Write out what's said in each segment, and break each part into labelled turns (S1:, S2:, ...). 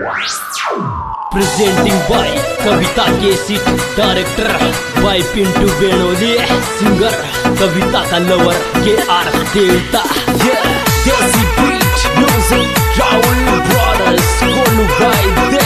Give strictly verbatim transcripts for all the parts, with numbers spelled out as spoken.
S1: Presenting by Kavita cassette, director by Pintu Benoli, singer Kavita का lover के R Devta, Desi beat music Rahul brothers, कोलू बाय दे।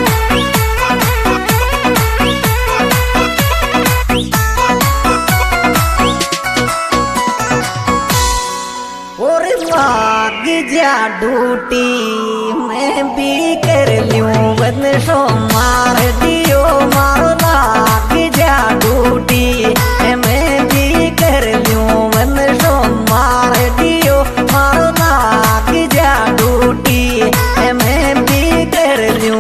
S2: लाग जा ड्यूटी मैं भी कर लूं बंदशो मार दियो मारो लाग जा ड्यूटी मैं भी कर लूं बंदशो मार दियो मारो लाग जा ड्यूटी मैं भी कर लूं।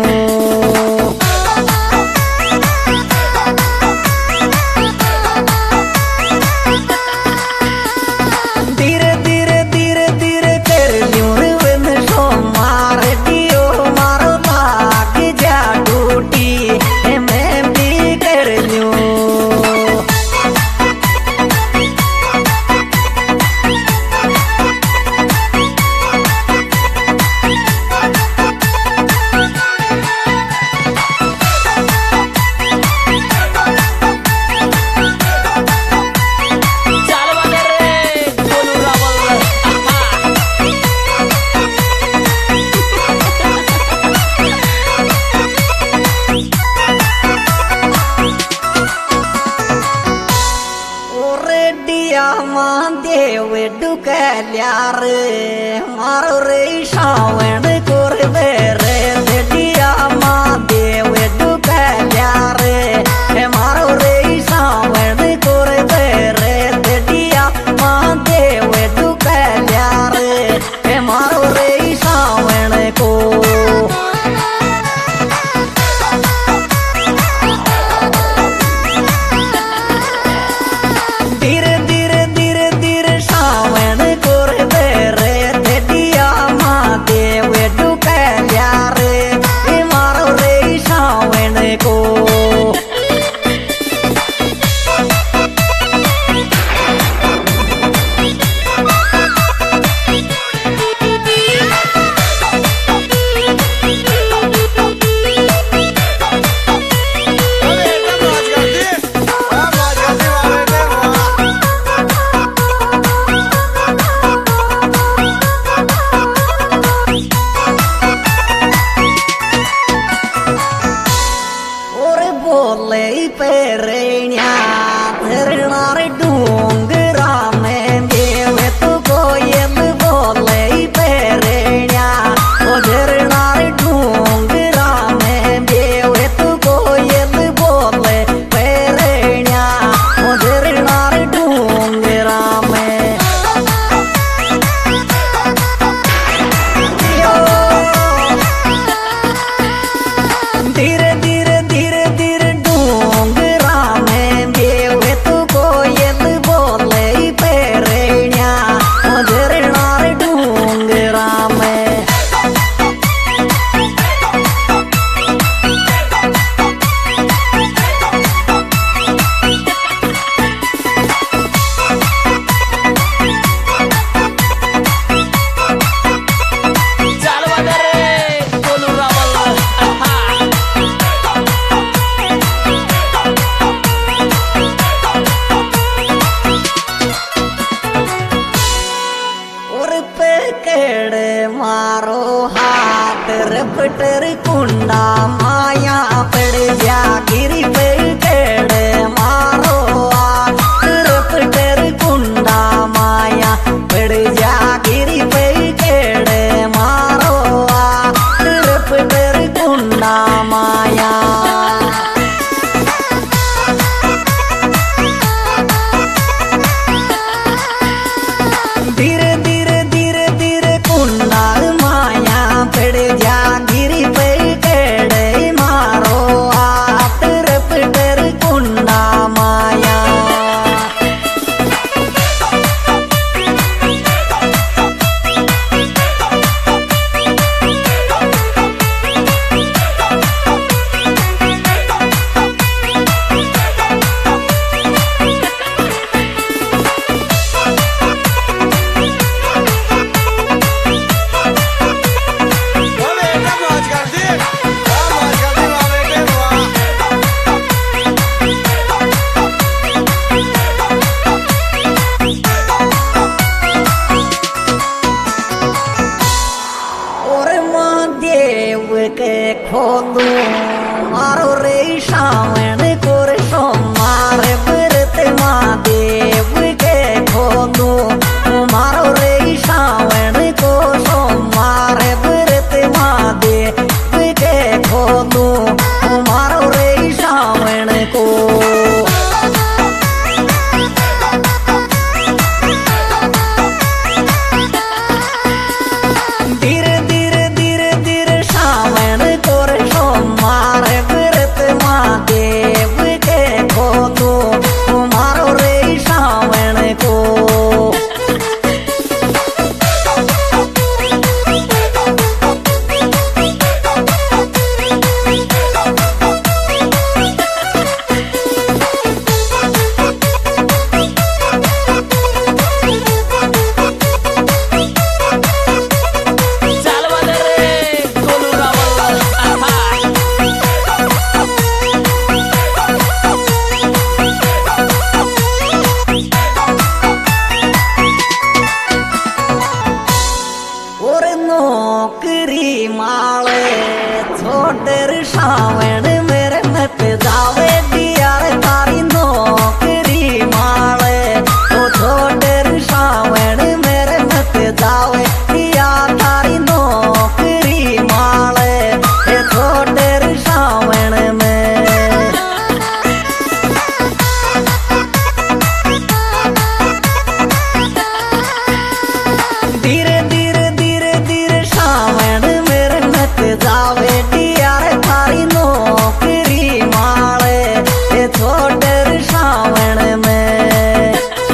S2: देव डुकल्यार मारो रे शावण कोरबे रे दिया मां देव डुकल्यार मारो रे शावण कोरबे रे दिया मां देव डुकल्यार मारो रे शावण को पेरेण्या धरणार डोंगरा में देव तू कोयल बोले पेरेण्या ओ धरणार डोंगरा में देव तू कोयल बोले पेरेण्या ओ धरणार डोंगरा में धीरे धीरे धीरे धीरे मारो हाथ रपटर कुंडा माया पड़ जा गिरी पे केड़ मारो हाथ रपटर कुंडा माया पड़ जा गिरी पे केड़ मारो हाथ रपटर कुंडा माया धीरे धीरे धीरे धीरे कुंडा माया पड़ जा गिरी पे केड़े के खोलू मारो रे श्रावण कोर सोमवार व्रत महादेव के खोलू मारो रे श्रावण को सोमवार व्रत महादेव के खोलू मारो रे श्रावण को नौकरी माले छोटर श्रावण मेरे मत जावे दियार तारी नौकरी माले ओ छोटर श्रावण मेरे मत जावे दिया तारी नौकरी माले ए छोटर श्रावण में धीरे जावे दियार थारी नौकरी माले ए छोटर श्रावण में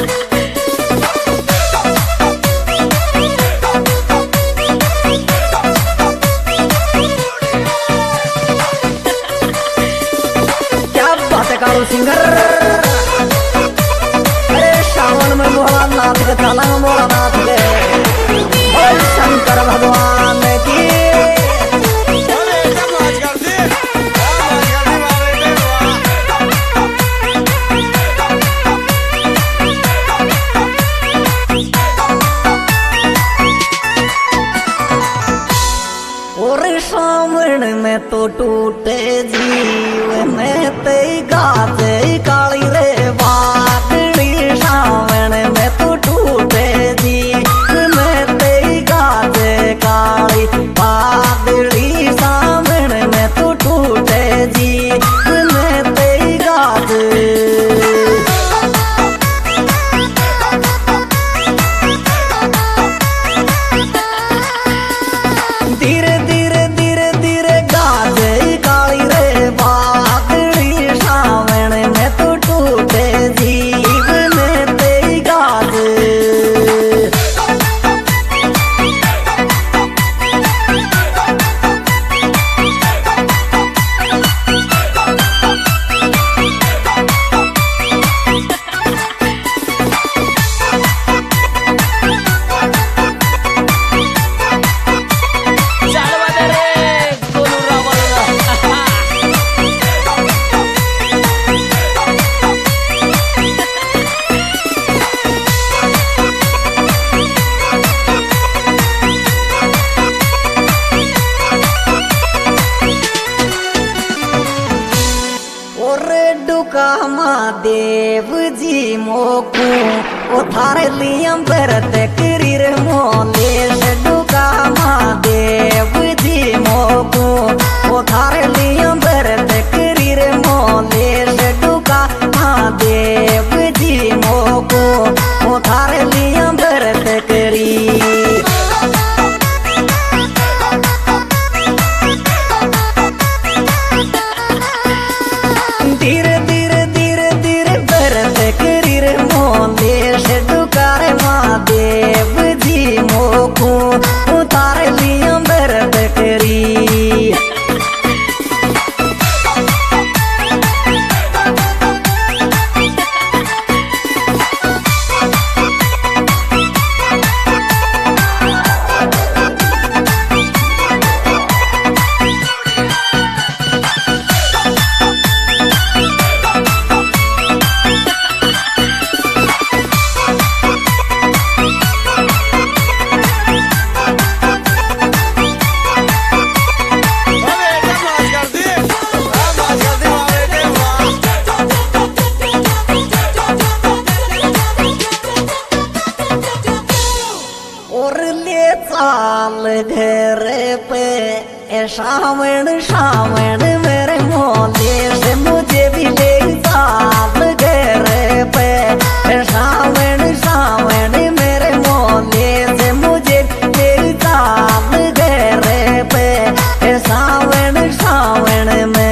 S2: क्या बात है कालू सिंगर अरे श्रावण में मोहला नाथ के ताला मोहला नाथ के शंकर भगवान की श्रावण में तो टूटे जीव में ते गाते काली रे बादली श्रावण में तो टूटे जीव में ते गाते काली बादली श्रावण में तो टूटे जीव में ते गाते धीरे धीरे महादेव जी मोकू ओ थारे लियम भरत करीर मोले डुका महादेव जी मोकू ओ थारे लियम भरत करीर मोले डुका महादेव जी मोकू ओ थारे लियम भरत करी धीरे धीरे धीरे धीरे भरत करीर मोले डुकार महादेव जी मो पे ए श्रावण श्रावण मेरे मोले से मुझे भी ले साथ घर पे ए श्रावण श्रावण मेरे मोले से मुझे ले साथ घर पे ए श्रावण श्रावण में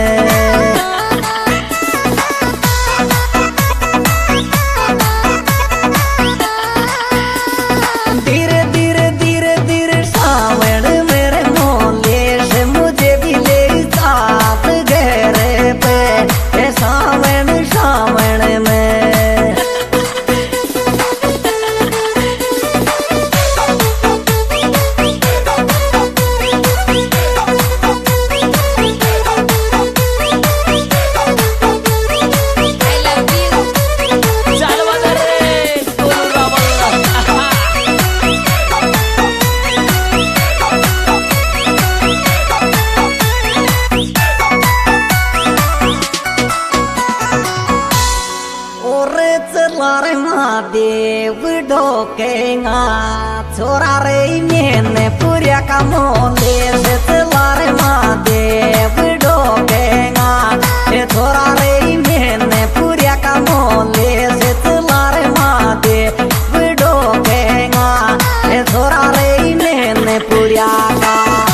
S2: देव ढोकेगा छोरा रे मैंने पूरा का मोले से चला रे महादेव ढोकेगा छोरा रे मैंने पूरा का मोले से चला रे महादेव ढोकेगा छोरा रे मैंने पूरा का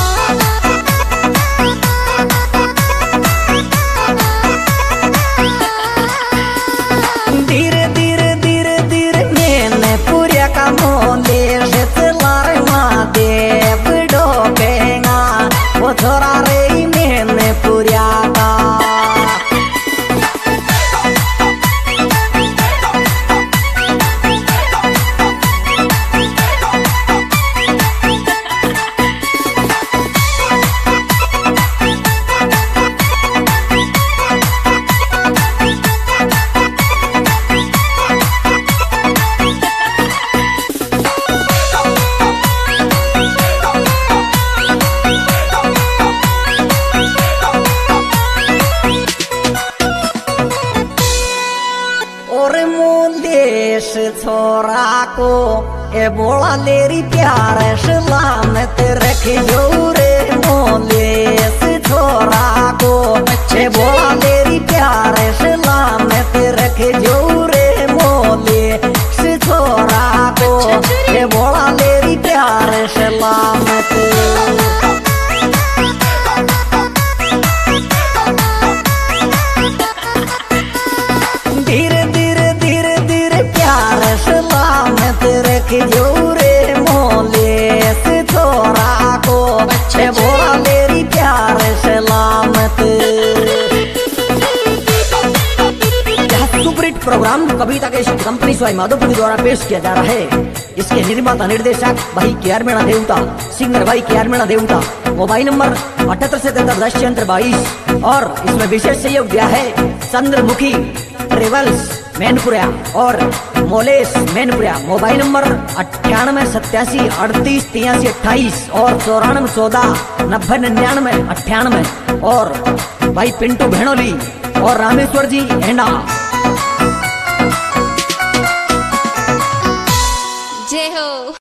S2: छोरा रे मैंने पूरा का छोरा को ए बोला लेरी प्यार सलामत रख जो रे मोले से छोरा को ए बोला लेरी प्यार सलामत रख जो रे मोले से छोरा को ए बोला लेरी प्यार सलामत जो रे मोले से छोरा को ए बोला मेरी प्यार सलामत। यह सुपरहिट प्रोग्राम कविता के कंपनी स्वाई माधोपुर द्वारा पेश किया जा रहा है। इसके निर्माता निर्देशक भाई के आर मीणा देवता, सिंगर भाई के आर मीणा देवता। मोबाइल नंबर अठहत्तर से तहत्तर दस छिहत्तर बाईस और इसमें विशेष सहयोग दिया है चंद्रमुखी ट्रेवल्स मैनपुरा और मोलेश मैनपुरा। मोबाइल नंबर अट्ठानवे सत्यासी अड़तीस तिरासी अट्ठाईस और चौरानवे चौदह नब्बे निन्यानवे अट्ठानवे और भाई पिंटू भेणोली और रामेश्वर जी हेंडा।